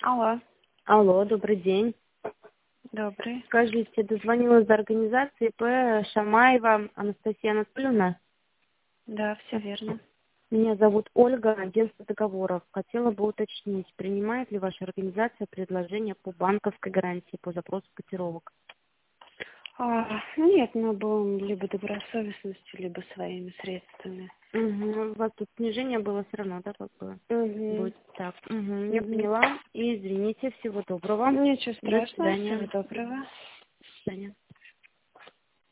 Алло, Алло, добрый день. добрый. Скажите, дозвонилась до организации П. Шамаева Анастасия Анатольевна. Да, все верно. Меня зовут Ольга, агентство договоров. Хотела бы уточнить, принимает ли ваша организация предложения по банковской гарантии по запросу котировок? Нет, мы будем либо добросовестностью, либо своими средствами. Угу. У вас тут снижение было все равно, да, как бы? Угу. Будет так. Угу. Я Угу. поняла. И извините, всего доброго. Ничего До страшного, свидания. всего доброго. До свидания.